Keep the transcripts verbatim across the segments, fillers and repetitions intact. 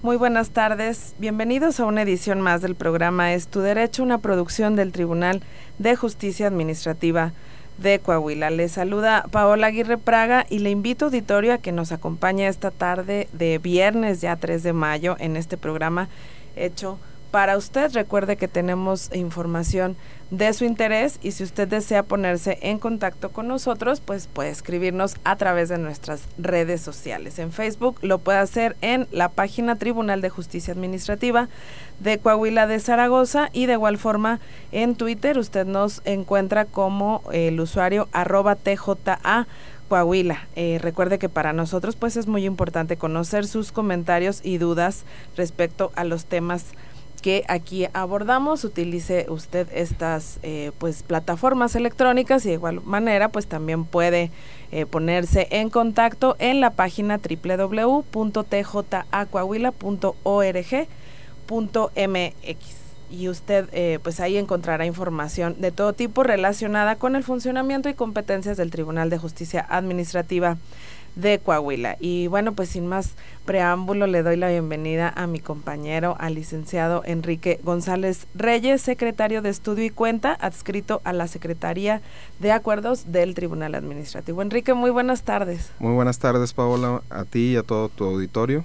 Muy buenas tardes, bienvenidos a una edición más del programa Es Tu Derecho, una producción del Tribunal de Justicia Administrativa de Coahuila. Les saluda Paola Aguirre Praga y le invito, auditorio, a que nos acompañe esta tarde de viernes, ya tres de mayo, en este programa hecho para usted. Recuerde que tenemos información de su interés y si usted desea ponerse en contacto con nosotros, pues puede escribirnos a través de nuestras redes sociales. En Facebook lo puede hacer en la página Tribunal de Justicia Administrativa de Coahuila de Zaragoza, y de igual forma en Twitter usted nos encuentra como el usuario arroba T J A Coahuila. Eh, recuerde que para nosotros pues es muy importante conocer sus comentarios y dudas respecto a los temas que aquí abordamos. Utilice usted estas eh, pues plataformas electrónicas y de igual manera pues también puede eh, ponerse en contacto en la página doble u doble u doble u punto t j a coahuila punto org punto m x, y usted eh, pues ahí encontrará información de todo tipo relacionada con el funcionamiento y competencias del Tribunal de Justicia Administrativa de Coahuila. Y bueno, pues sin más preámbulo, le doy la bienvenida a mi compañero, al licenciado Enrique González Reyes, secretario de Estudio y Cuenta, adscrito a la Secretaría de Acuerdos del Tribunal Administrativo. Enrique, muy buenas tardes. Muy buenas tardes, Paola, a ti y a todo tu auditorio.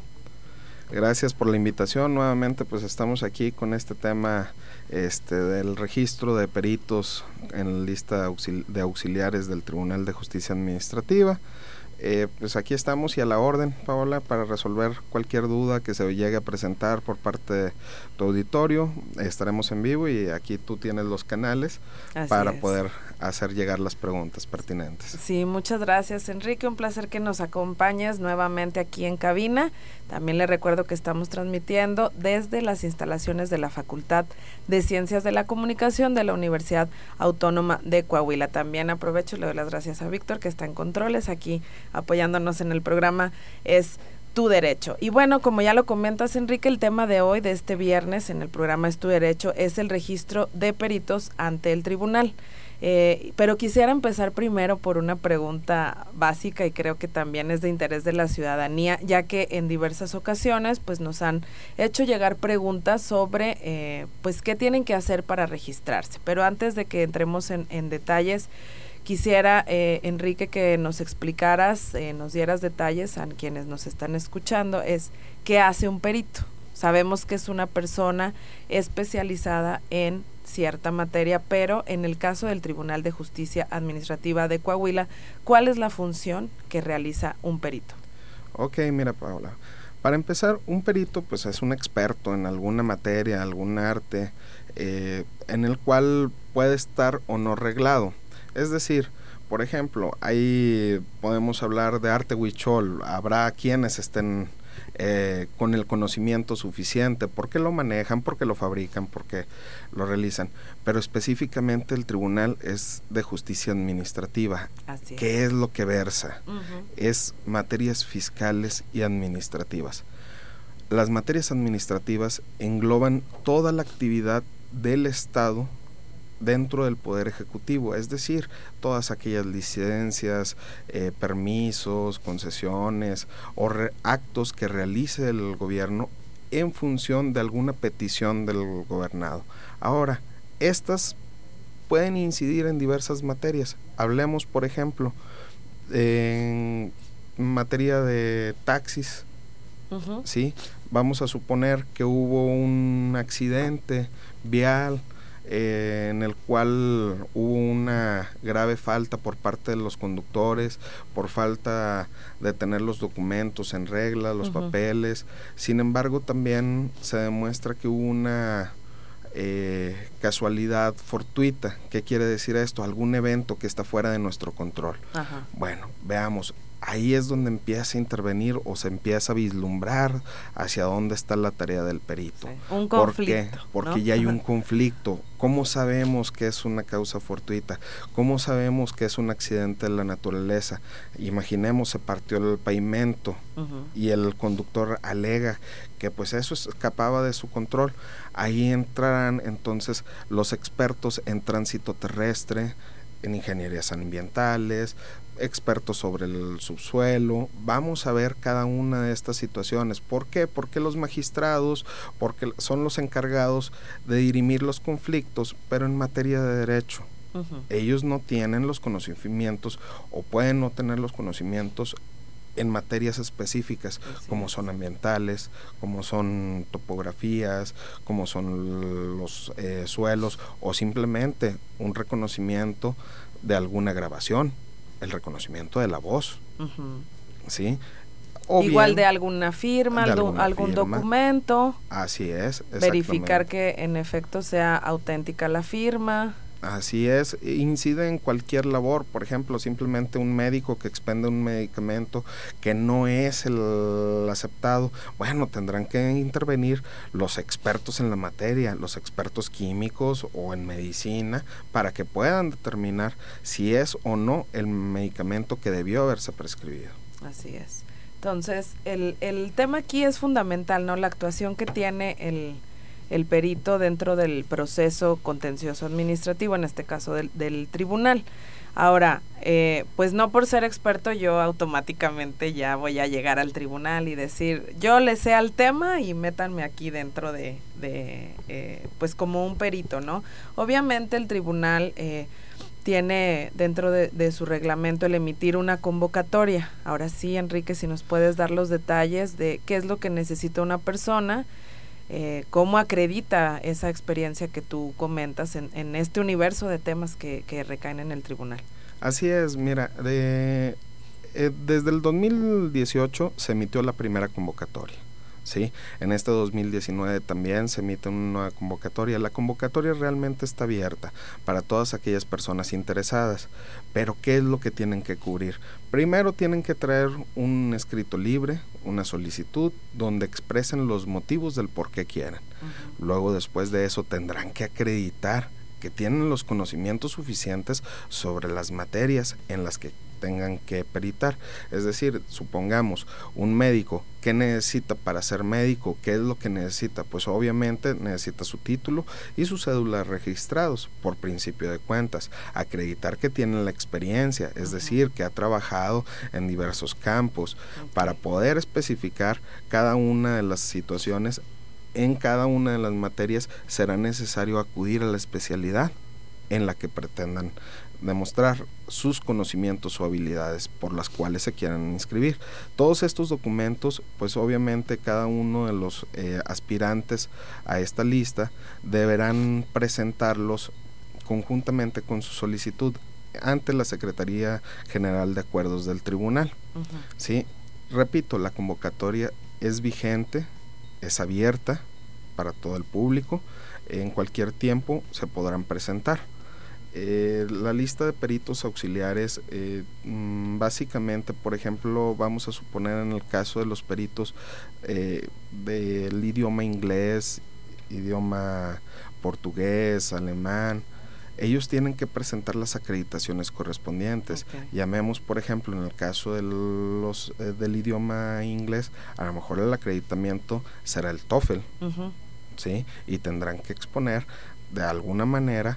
Gracias por la invitación. Nuevamente pues estamos aquí con este tema este del registro de peritos en la lista auxili- de auxiliares del Tribunal de Justicia Administrativa. Eh, pues aquí estamos y a la orden, Paola, para resolver cualquier duda que se llegue a presentar por parte de tu auditorio. Estaremos en vivo y aquí tú tienes los canales Así para es. poder hacer llegar las preguntas pertinentes. Sí, muchas gracias, Enrique, un placer que nos acompañes nuevamente aquí en cabina. También le recuerdo que estamos transmitiendo desde las instalaciones de la Facultad de Ciencias de la Comunicación de la Universidad Autónoma de Coahuila. También aprovecho y le doy las gracias a Víctor, que está en controles aquí apoyándonos en el programa Es Tu Derecho. Y bueno, como ya lo comentas, Enrique, el tema de hoy, de este viernes, en el programa Es Tu Derecho, es el registro de peritos ante el tribunal. Eh, pero quisiera empezar primero por una pregunta básica y creo que también es de interés de la ciudadanía, ya que en diversas ocasiones pues nos han hecho llegar preguntas sobre eh, pues qué tienen que hacer para registrarse. Pero antes de que entremos en, en detalles, quisiera, eh, Enrique, que nos explicaras, eh, nos dieras detalles a quienes nos están escuchando, es ¿qué hace un perito? Sabemos que es una persona especializada en cierta materia, pero en el caso del Tribunal de Justicia Administrativa de Coahuila, ¿cuál es la función que realiza un perito? Ok, mira, Paola, para empezar, un perito pues es un experto en alguna materia, algún arte, eh, en el cual puede estar o no reglado. Es decir, por ejemplo, ahí podemos hablar de arte huichol, habrá quienes estén eh, con el conocimiento suficiente, porque lo manejan, porque lo fabrican, porque lo realizan, pero específicamente el Tribunal es de Justicia Administrativa. Así es. ¿Qué es lo que versa? Uh-huh. Es materias fiscales y administrativas. Las materias administrativas engloban toda la actividad del Estado dentro del Poder Ejecutivo, es decir, todas aquellas licencias, eh, permisos, concesiones o re- actos que realice el gobierno en función de alguna petición del gobernado. Ahora, estas pueden incidir en diversas materias. Hablemos, por ejemplo, en materia de taxis, uh-huh. ¿sí? Vamos a suponer que hubo un accidente vial Eh, en el cual hubo una grave falta por parte de los conductores, por falta de tener los documentos en regla, los uh-huh. papeles. Sin embargo, también se demuestra que hubo una eh, casualidad fortuita. ¿Qué quiere decir esto? Algún evento que está fuera de nuestro control. Uh-huh. Bueno, veamos. Ahí es donde empieza a intervenir o se empieza a vislumbrar hacia dónde está la tarea del perito. Sí, un conflicto. ¿Por qué? Porque ¿no? ya hay un conflicto. ¿Cómo sabemos que es una causa fortuita? ¿Cómo sabemos que es un accidente de la naturaleza? Imaginemos, se partió el pavimento uh-huh. y el conductor alega que pues eso escapaba de su control. Ahí entrarán entonces los expertos en tránsito terrestre, en ingenierías ambientales, expertos sobre el subsuelo. Vamos a ver cada una de estas situaciones. ¿Por qué? Porque los magistrados, porque son los encargados de dirimir los conflictos, pero en materia de derecho. Uh-huh. Ellos no tienen los conocimientos o pueden no tener los conocimientos en materias específicas, sí, como son ambientales, como son topografías, como son los eh, suelos, o simplemente un reconocimiento de alguna grabación, el reconocimiento de la voz, uh-huh. ¿sí? O igual bien, de alguna firma, de algún, alguna algún firma. documento. Así es, verificar que en efecto sea auténtica la firma. Así es, incide en cualquier labor. Por ejemplo, simplemente un médico que expende un medicamento que no es el aceptado, bueno, tendrán que intervenir los expertos en la materia, los expertos químicos o en medicina, para que puedan determinar si es o no el medicamento que debió haberse prescribido. Así es. Entonces, el, el tema aquí es fundamental, ¿no? La actuación que tiene el el perito dentro del proceso contencioso administrativo, en este caso del, del tribunal. Ahora, eh, pues no por ser experto yo automáticamente ya voy a llegar al tribunal y decir, yo le sé al tema y métanme aquí dentro de, de eh, pues como un perito, ¿no? Obviamente el tribunal eh, tiene dentro de, de su reglamento el emitir una convocatoria. Ahora sí, Enrique, si nos puedes dar los detalles de qué es lo que necesita una persona, Eh, cómo acredita esa experiencia que tú comentas en, en este universo de temas que, que recaen en el tribunal. Así es, mira, de, eh, desde el dos mil dieciocho se emitió la primera convocatoria, ¿sí? En este dos mil diecinueve también se emite una convocatoria. La convocatoria realmente está abierta para todas aquellas personas interesadas, pero ¿qué es lo que tienen que cubrir? Primero tienen que traer un escrito libre, una solicitud donde expresen los motivos del por qué quieren. Uh-huh. Luego, después de eso, tendrán que acreditar que tienen los conocimientos suficientes sobre las materias en las que tengan que peritar. Es decir, supongamos un médico, ¿qué necesita para ser médico? ¿Qué es lo que necesita? Pues obviamente necesita su título y su cédula registrados por principio de cuentas, acreditar que tiene la experiencia, es decir, que ha trabajado en diversos campos. Para poder especificar cada una de las situaciones en cada una de las materias, será necesario acudir a la especialidad en la que pretendan demostrar sus conocimientos o habilidades por las cuales se quieran inscribir. Todos estos documentos, pues obviamente cada uno de los eh, aspirantes a esta lista deberán presentarlos conjuntamente con su solicitud ante la Secretaría General de Acuerdos del Tribunal. Uh-huh. ¿Sí? Repito, la convocatoria es vigente, es abierta para todo el público, en cualquier tiempo se podrán presentar. Eh, la lista de peritos auxiliares, eh, mmm, básicamente, por ejemplo, vamos a suponer en el caso de los peritos eh, del idioma inglés, idioma portugués, alemán, ellos tienen que presentar las acreditaciones correspondientes. Okay. Llamemos, por ejemplo, en el caso de los, eh, del idioma inglés, a lo mejor el acreditamiento será el TOEFL, uh-huh. ¿sí? Y tendrán que exponer de alguna manera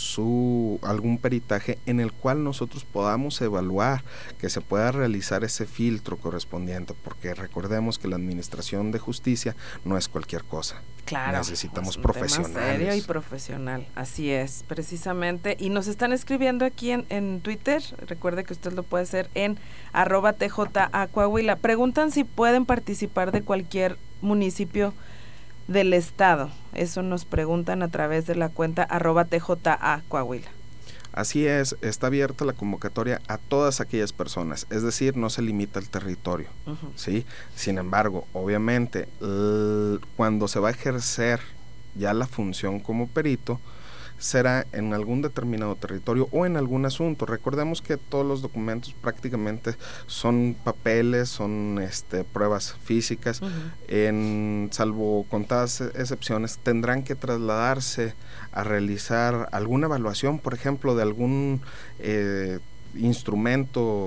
su algún peritaje en el cual nosotros podamos evaluar que se pueda realizar ese filtro correspondiente, porque recordemos que la administración de justicia no es cualquier cosa. Claro, necesitamos es un profesionales. Tema serio y profesional, así es, precisamente. Y nos están escribiendo aquí en, en Twitter, recuerde que usted lo puede hacer en arroba T J A Coahuila. Preguntan si pueden participar de cualquier municipio del estado. Eso nos preguntan a través de la cuenta arroba T J A Coahuila. Así es, está abierta la convocatoria a todas aquellas personas, es decir, no se limita al territorio, uh-huh. ¿sí? Sin embargo, obviamente, l- cuando se va a ejercer ya la función como perito, será en algún determinado territorio o en algún asunto. Recordemos que todos los documentos prácticamente son papeles, son este, pruebas físicas, uh-huh. en, salvo contadas excepciones, tendrán que trasladarse a realizar alguna evaluación, por ejemplo, de algún eh, instrumento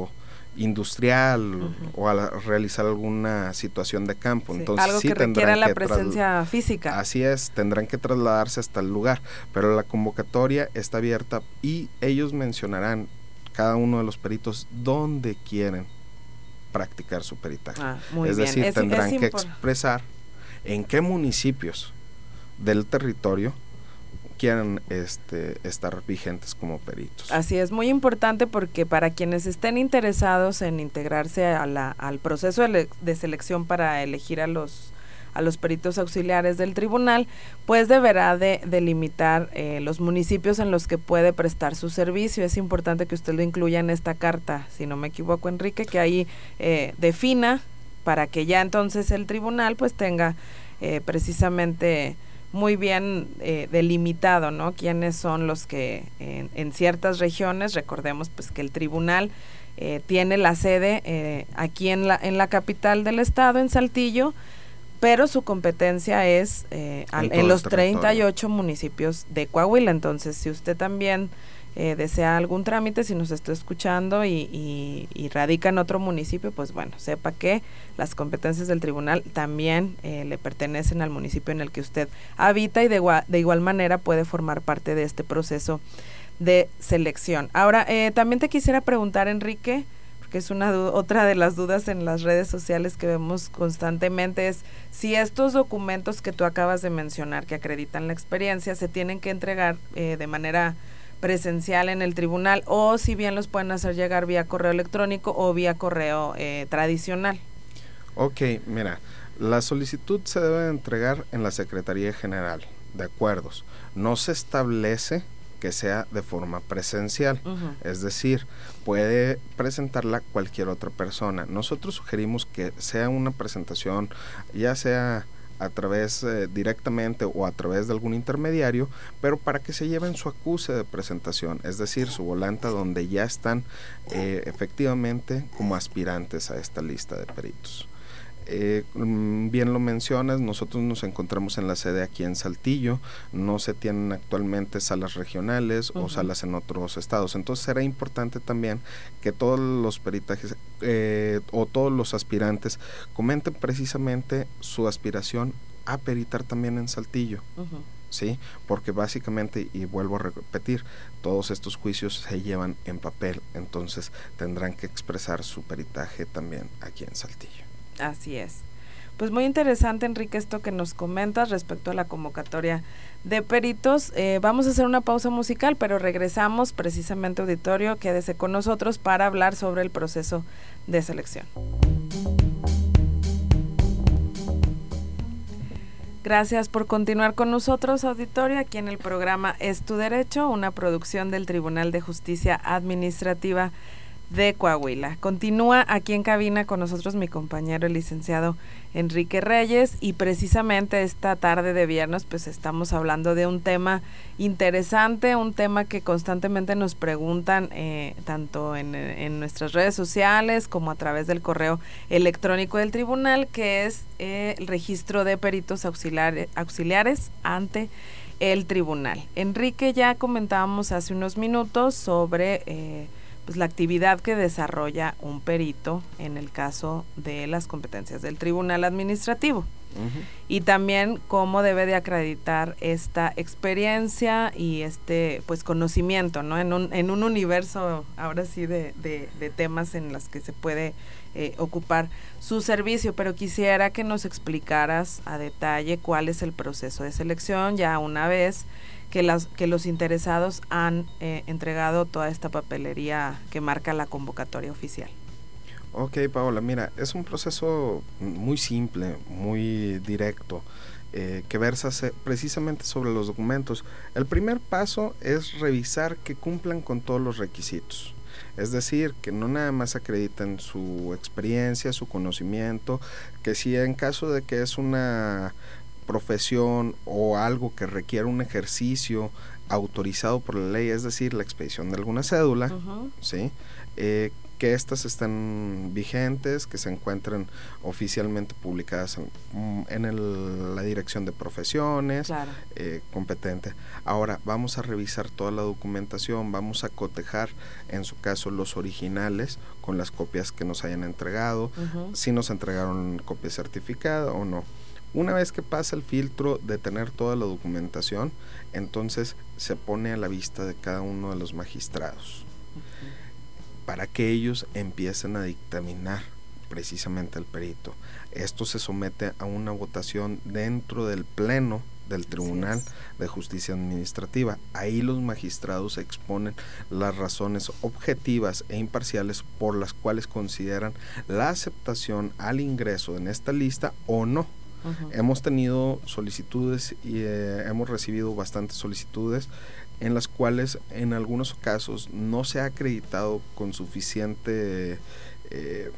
industrial uh-huh. o a realizar alguna situación de campo. Sí, Entonces, algo sí que requiera la que presencia física. Así es, tendrán que trasladarse hasta el lugar, pero la convocatoria está abierta y ellos mencionarán, cada uno de los peritos, dónde quieren practicar su peritaje. Ah, muy es bien. decir, es, tendrán es que expresar en qué municipios del territorio quieran este, estar vigentes como peritos. Así es, muy importante porque para quienes estén interesados en integrarse a la, al proceso de, de selección para elegir a los a los peritos auxiliares del tribunal, pues deberá de delimitar eh, los municipios en los que puede prestar su servicio. Es importante que usted lo incluya en esta carta, si no me equivoco, Enrique, que ahí eh, defina para que ya entonces el tribunal pues tenga eh, precisamente muy bien eh, delimitado, ¿no? Quiénes son los que en, en ciertas regiones, recordemos pues que el tribunal eh, tiene la sede eh, aquí en la en la capital del estado, en Saltillo, pero su competencia es eh, al, en, en los treinta y ocho municipios de Coahuila. Entonces, si usted también eh, desea algún trámite, si nos está escuchando y, y, y radica en otro municipio, pues bueno, sepa que las competencias del tribunal también eh, le pertenecen al municipio en el que usted habita y de, de igual manera puede formar parte de este proceso de selección. Ahora, eh, también te quisiera preguntar, Enrique, que es una otra de las dudas en las redes sociales que vemos constantemente, es si estos documentos que tú acabas de mencionar que acreditan la experiencia se tienen que entregar eh, de manera presencial en el tribunal o si bien los pueden hacer llegar vía correo electrónico o vía correo eh, tradicional. Ok, mira, la solicitud se debe entregar en la Secretaría General de Acuerdos. No se establece que sea de forma presencial, uh-huh. es decir, puede presentarla cualquier otra persona. Nosotros sugerimos que sea una presentación, ya sea a través eh, directamente o a través de algún intermediario, pero para que se lleven su acuse de presentación, es decir, su volanta donde ya están eh, efectivamente como aspirantes a esta lista de peritos. Eh, bien lo mencionas, nosotros nos encontramos en la sede aquí en Saltillo, no se tienen actualmente salas regionales uh-huh. o salas en otros estados, entonces será importante también que todos los peritajes eh, o todos los aspirantes comenten precisamente su aspiración a peritar también en Saltillo. Uh-huh. Sí, porque básicamente, y vuelvo a repetir, todos estos juicios se llevan en papel, entonces tendrán que expresar su peritaje también aquí en Saltillo. Así es. Pues muy interesante, Enrique, esto que nos comentas respecto a la convocatoria de peritos. Eh, vamos a hacer una pausa musical, pero regresamos precisamente, auditorio, quédese con nosotros para hablar sobre el proceso de selección. Gracias por continuar con nosotros, auditorio, aquí en el programa Es Tu Derecho, una producción del Tribunal de Justicia Administrativa de Coahuila. Continúa aquí en cabina con nosotros mi compañero el licenciado Enrique Reyes y precisamente esta tarde de viernes pues estamos hablando de un tema interesante, un tema que constantemente nos preguntan eh, tanto en, en nuestras redes sociales como a través del correo electrónico del tribunal, que es eh, el registro de peritos auxiliares, auxiliares ante el tribunal. Enrique, ya comentábamos hace unos minutos sobre eh, pues la actividad que desarrolla un perito en el caso de las competencias del tribunal administrativo. Uh-huh. Y también cómo debe de acreditar esta experiencia y este pues conocimiento, ¿no? En un, en un universo ahora sí de, de, de temas en los que se puede eh, ocupar su servicio, pero quisiera que nos explicaras a detalle cuál es el proceso de selección ya una vez que, las, que los interesados han eh, entregado toda esta papelería que marca la convocatoria oficial. Ok, Paola, mira, es un proceso muy simple, muy directo, eh, que versa precisamente sobre los documentos. El primer paso es revisar que cumplan con todos los requisitos. Es decir, que no nada más acrediten su experiencia, su conocimiento, que si en caso de que es una profesión o algo que requiera un ejercicio autorizado por la ley, es decir, la expedición de alguna cédula, uh-huh. ¿sí? Eh, que éstas estén vigentes, que se encuentren oficialmente publicadas en, en el, la dirección de profesiones, claro. eh, competente. Ahora vamos a revisar toda la documentación, vamos a cotejar en su caso los originales con las copias que nos hayan entregado, uh-huh. si nos entregaron copia certificada o no. Una vez que pasa el filtro de tener toda la documentación, entonces se pone a la vista de cada uno de los magistrados, uh-huh. para que ellos empiecen a dictaminar precisamente el perito. Esto se somete a una votación dentro del pleno del Tribunal de Justicia Administrativa. Ahí los magistrados exponen las razones objetivas e imparciales por las cuales consideran la aceptación al ingreso en esta lista o no. Uh-huh. Hemos tenido solicitudes y eh, hemos recibido bastantes solicitudes en las cuales en algunos casos no se ha acreditado con suficiente eh,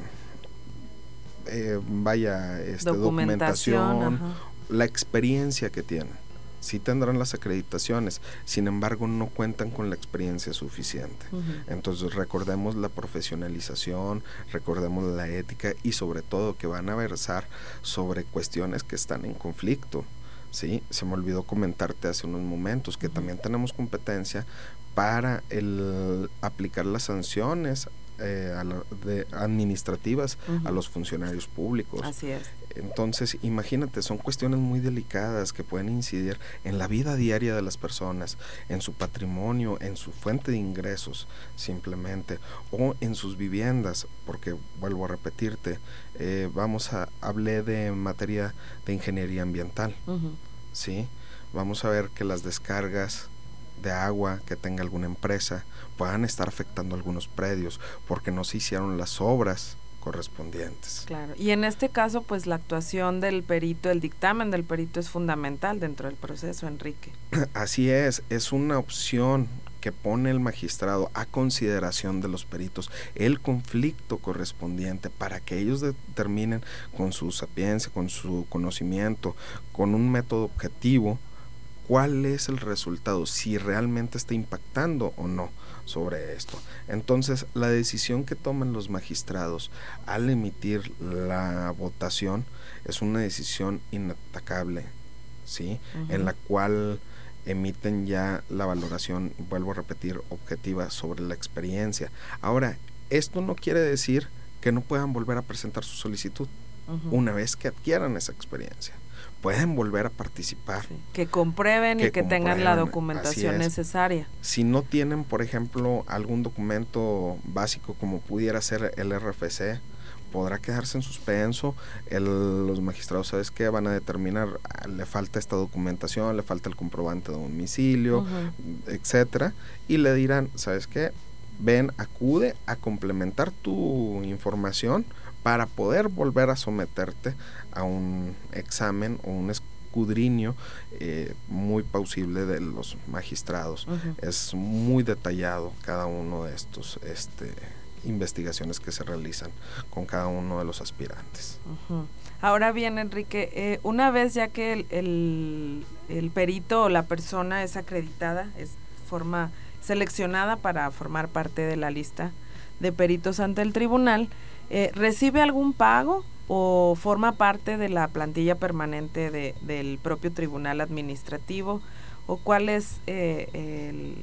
eh, vaya este, documentación, documentación la experiencia que tienen. Sí tendrán las acreditaciones, sin embargo no cuentan con la experiencia suficiente. Uh-huh. Entonces recordemos la profesionalización, recordemos la ética y sobre todo que van a versar sobre cuestiones que están en conflicto. Sí, se me olvidó comentarte hace unos momentos que uh-huh. también tenemos competencia para el aplicar las sanciones eh, a la, de, administrativas uh-huh. a los funcionarios públicos. Así es. Entonces, imagínate, son cuestiones muy delicadas que pueden incidir en la vida diaria de las personas, en su patrimonio, en su fuente de ingresos, simplemente, o en sus viviendas, porque vuelvo a repetirte, eh, vamos a, hablé de materia de ingeniería ambiental, uh-huh. ¿sí? Vamos a ver que las descargas de agua que tenga alguna empresa puedan estar afectando algunos predios, porque no se hicieron las obras correspondientes. Claro, y en este caso pues la actuación del perito, el dictamen del perito es fundamental dentro del proceso, Enrique. Así es, es una opción que pone el magistrado a consideración de los peritos el conflicto correspondiente para que ellos determinen con su sapiencia, con su conocimiento, con un método objetivo, cuál es el resultado, si realmente está impactando o no sobre esto. Entonces, la decisión que toman los magistrados al emitir la votación es una decisión inatacable, ¿sí? Uh-huh. En la cual emiten ya la valoración, vuelvo a repetir, objetiva sobre la experiencia. Ahora, esto no quiere decir que no puedan volver a presentar su solicitud uh-huh. una vez que adquieran esa experiencia. Pueden volver a participar. Sí, que comprueben que y que comprueben, tengan la documentación necesaria. Si no tienen, por ejemplo, algún documento básico como pudiera ser el R F C, podrá quedarse en suspenso. El, los magistrados, ¿sabes qué? Van a determinar, ah, le falta esta documentación, le falta el comprobante de domicilio, uh-huh. etcétera, y le dirán, ¿sabes qué? Ven, acude a complementar tu información para poder volver a someterte a un examen o un escudriño eh, muy plausible de los magistrados. Uh-huh. Es muy detallado cada uno de estos este, investigaciones que se realizan con cada uno de los aspirantes. Uh-huh. Ahora bien, Enrique, eh, una vez ya que el, el, el perito o la persona es acreditada, es forma seleccionada para formar parte de la lista de peritos ante el tribunal, Eh, ¿recibe algún pago o forma parte de la plantilla permanente de, del propio tribunal administrativo? ¿O cuál es eh, el,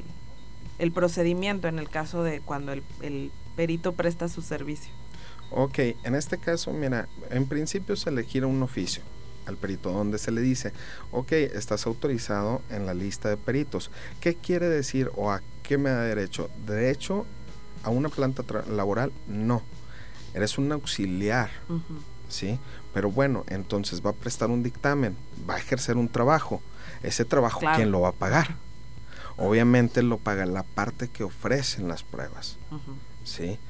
el procedimiento en el caso de cuando el, el perito presta su servicio? Ok, en este caso, mira, en principio se le gira un oficio al perito donde se le dice, ok, estás autorizado en la lista de peritos. ¿Qué quiere decir o a qué me da derecho? ¿Derecho a una planta tra- laboral? No. Eres un auxiliar, uh-huh. ¿sí? Pero bueno, entonces va a prestar un dictamen, va a ejercer un trabajo. Ese trabajo, claro. ¿Quién lo va a pagar? Obviamente lo paga la parte que ofrecen las pruebas, uh-huh. ¿sí?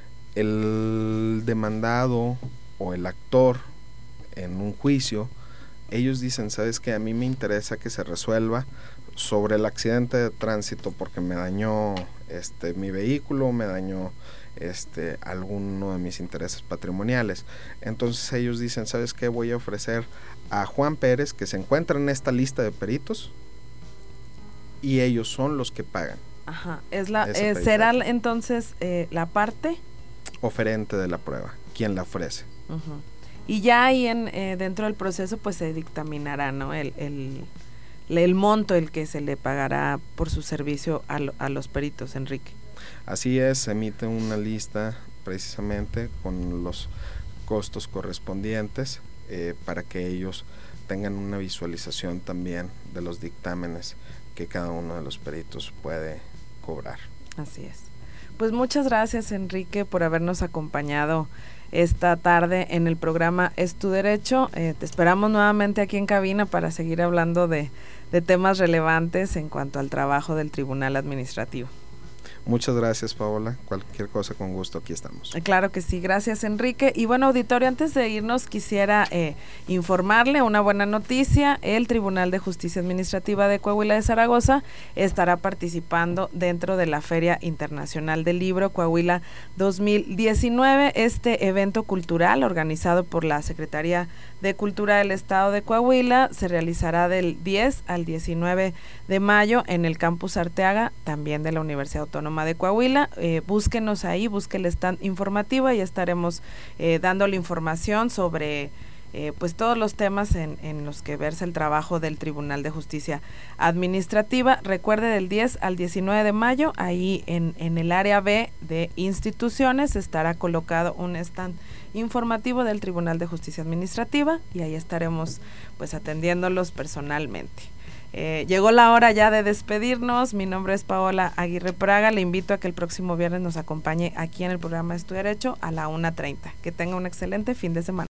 El demandado o el actor en un juicio, ellos dicen, ¿sabes qué? A mí me interesa que se resuelva sobre el accidente de tránsito porque me dañó este mi vehículo, me dañó este alguno de mis intereses patrimoniales. Entonces ellos dicen, ¿sabes qué? Voy a ofrecer a Juan Pérez, que se encuentra en esta lista de peritos, y ellos son los que pagan. Ajá, es la eh, será entonces eh, la parte oferente de la prueba, quien la ofrece. Uh-huh. Y ya ahí en, eh, dentro del proceso pues se dictaminará, ¿no? el, el, el monto el que se le pagará por su servicio a, lo, a los peritos, Enrique. Así es, se emite una lista precisamente con los costos correspondientes eh, para que ellos tengan una visualización también de los dictámenes que cada uno de los peritos puede cobrar. Así es. Pues muchas gracias, Enrique, por habernos acompañado esta tarde en el programa Es tu Derecho. Eh, te esperamos nuevamente aquí en cabina para seguir hablando de, de temas relevantes en cuanto al trabajo del Tribunal Administrativo. Muchas gracias, Paola. Cualquier cosa, con gusto, aquí estamos. Claro que sí, gracias, Enrique. Y bueno, auditorio, antes de irnos quisiera eh, informarle una buena noticia. El Tribunal de Justicia Administrativa de Coahuila de Zaragoza estará participando dentro de la Feria Internacional del Libro Coahuila dos mil diecinueve. Este evento cultural organizado por la Secretaría de Cultura del Estado de Coahuila se realizará del diez al diecinueve de mayo en el Campus Arteaga, también de la Universidad Autónoma de Coahuila. Eh, búsquenos ahí, busque el stand informativo y estaremos eh, dándole información sobre eh, pues todos los temas en, en los que versa el trabajo del Tribunal de Justicia Administrativa. Recuerde, del diez al diecinueve de mayo, ahí en, en el área B de instituciones estará colocado un stand informativo del Tribunal de Justicia Administrativa y ahí estaremos pues atendiéndolos personalmente. Eh, llegó la hora ya de despedirnos. Mi nombre es Paola Aguirre Praga. Le invito a que el próximo viernes nos acompañe aquí en el programa Es tu Derecho a la una treinta. Que tenga un excelente fin de semana.